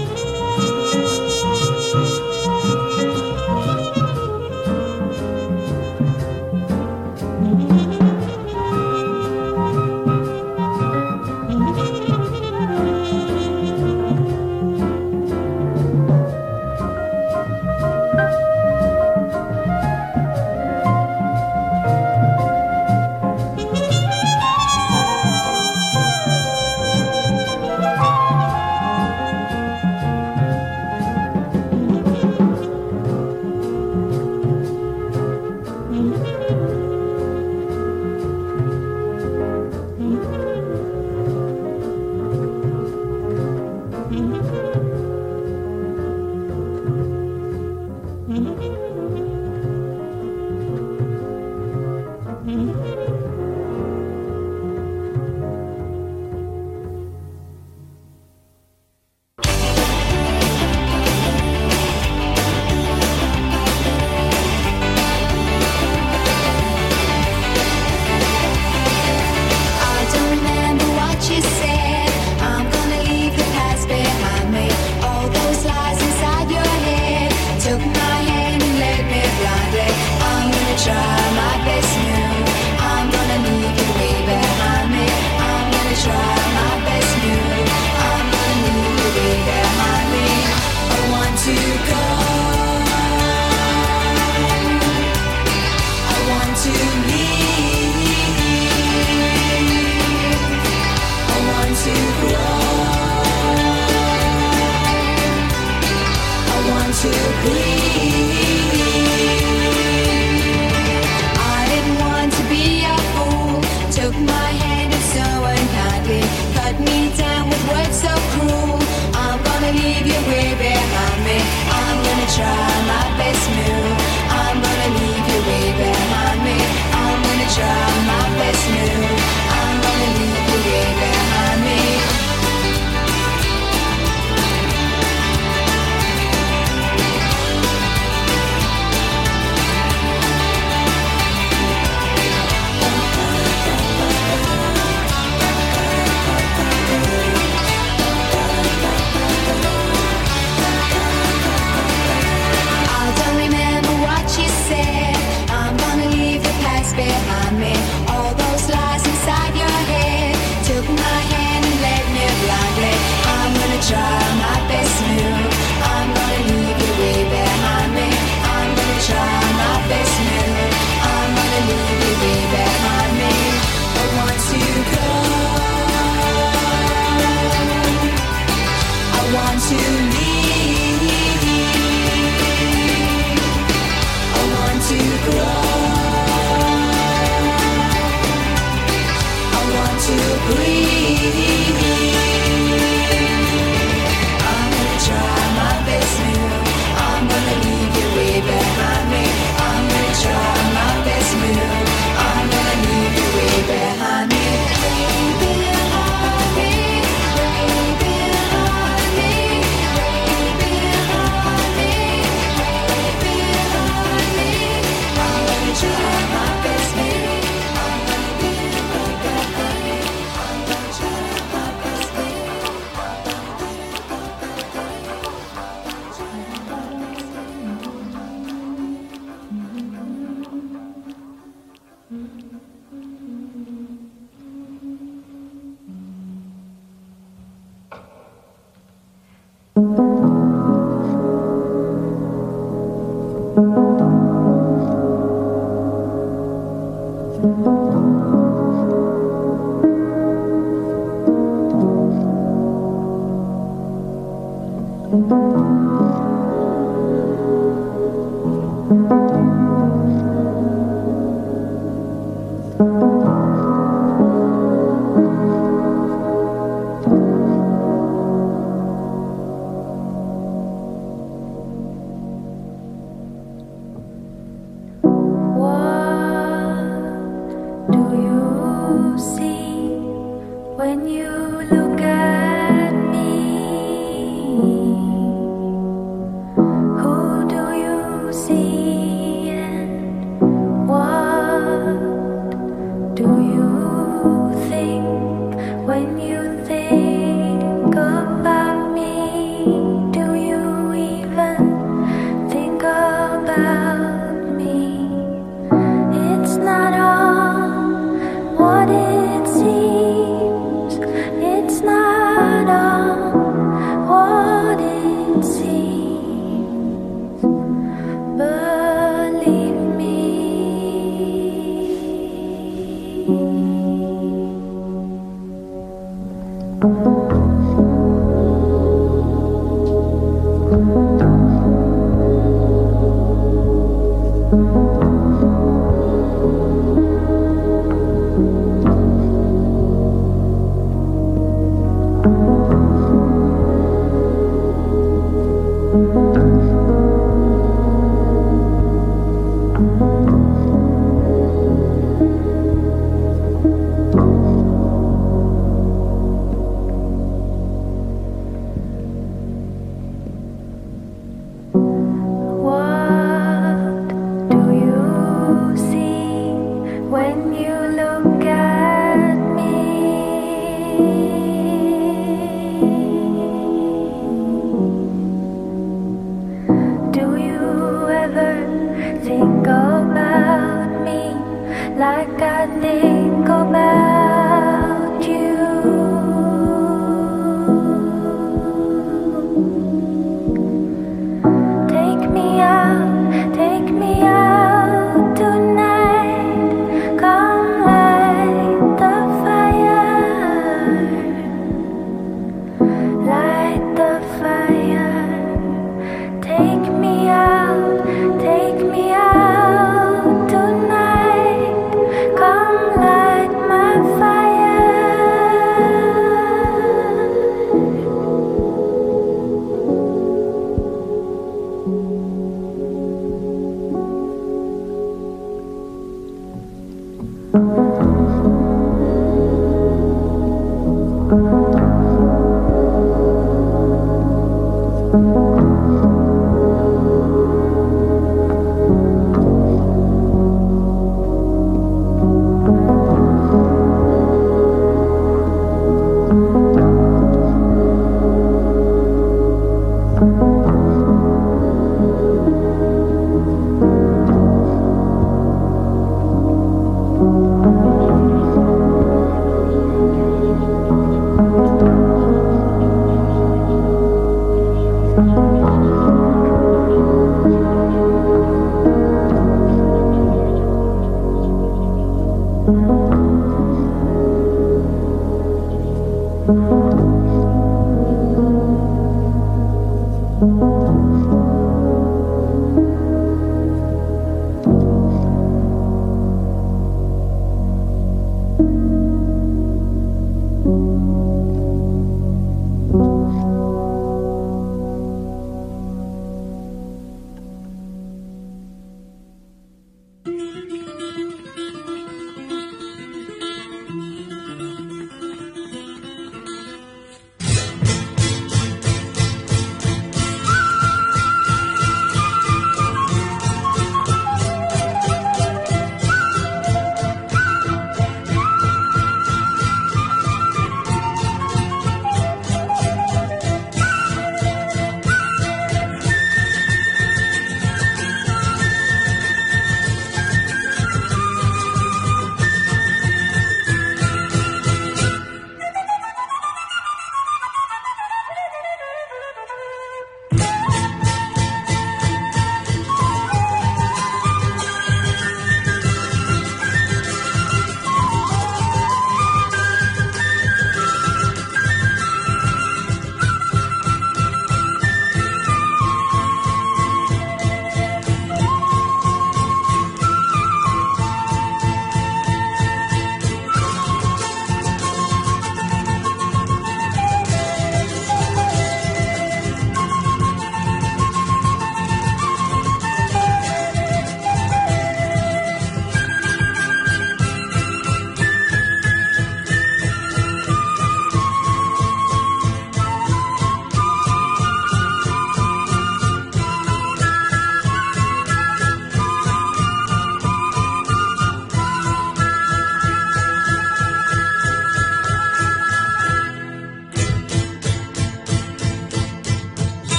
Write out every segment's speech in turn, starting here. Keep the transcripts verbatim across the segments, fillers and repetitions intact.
When you look at me,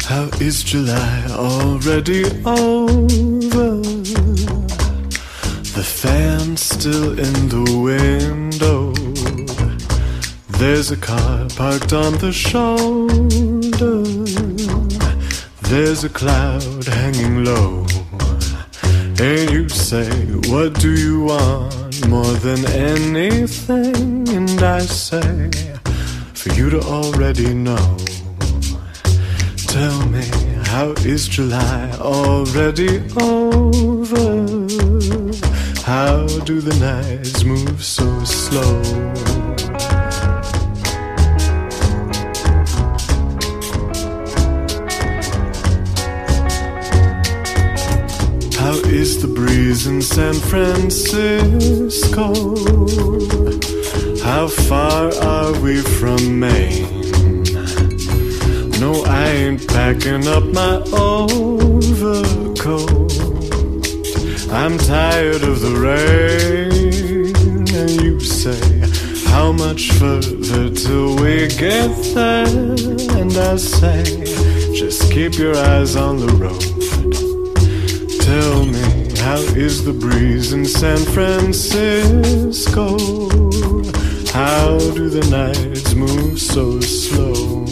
How is July already over? The fan's still in the window. There's a car parked on the shoulder. There's a cloud hanging low. And you say, what do you want more than anything? And I say, for you to already know. Tell me, how is July already over? How do the nights move so slow? How is the breeze in San Francisco? How far are we from Maine? No, I ain't packing up my overcoat. I'm tired of the rain. And you say, how much further till we get there? And I say, just keep your eyes on the road. Tell me, how is the breeze in San Francisco? How do the nights move so slow?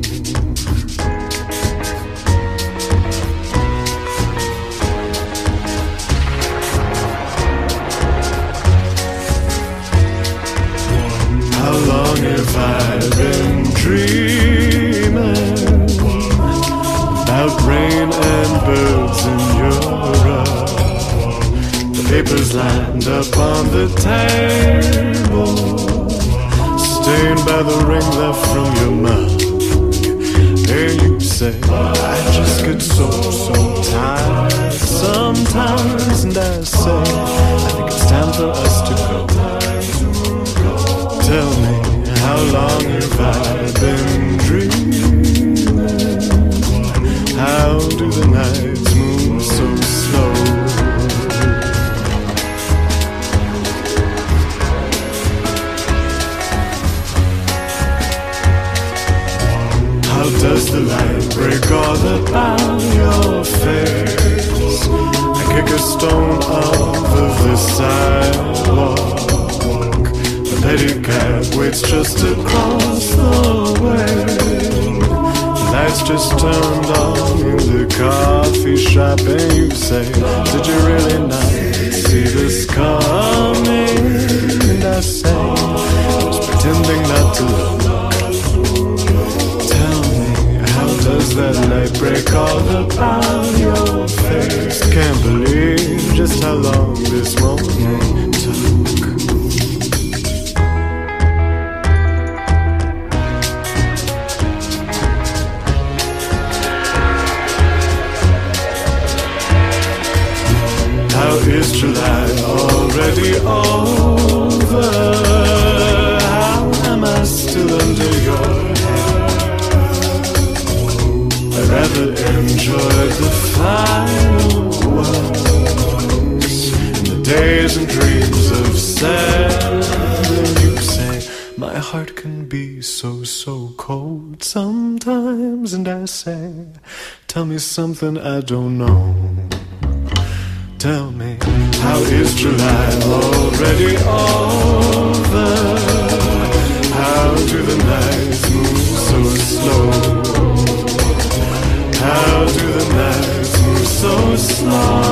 How long have I been dreaming about rain and birds in Europe? The papers lined up on the table, stained by the ring left from your mug. And you say, I just get so, so tired sometimes. And I say, I think it's time for us to go. Tell me, how long have I been dreaming? How do the nights move so slow? How does the light break all about your face? I kick a stone off of the sidewalk. Pedicab waits just across the way. The lights just turned on in the coffee shop. And you say, did you really not see this coming? And I say, I was pretending not to look. Tell me, how does that light break all about your face? Can't believe just how long this moment took. How is July already over? How am I still under your hair? I'd rather enjoy the fireworks and the days and dreams of sand. And you say, my heart can be so, so cold sometimes. And I say, tell me something I don't know. Tell me, how is July already over? How do the nights move so slow? How do the nights move so slow?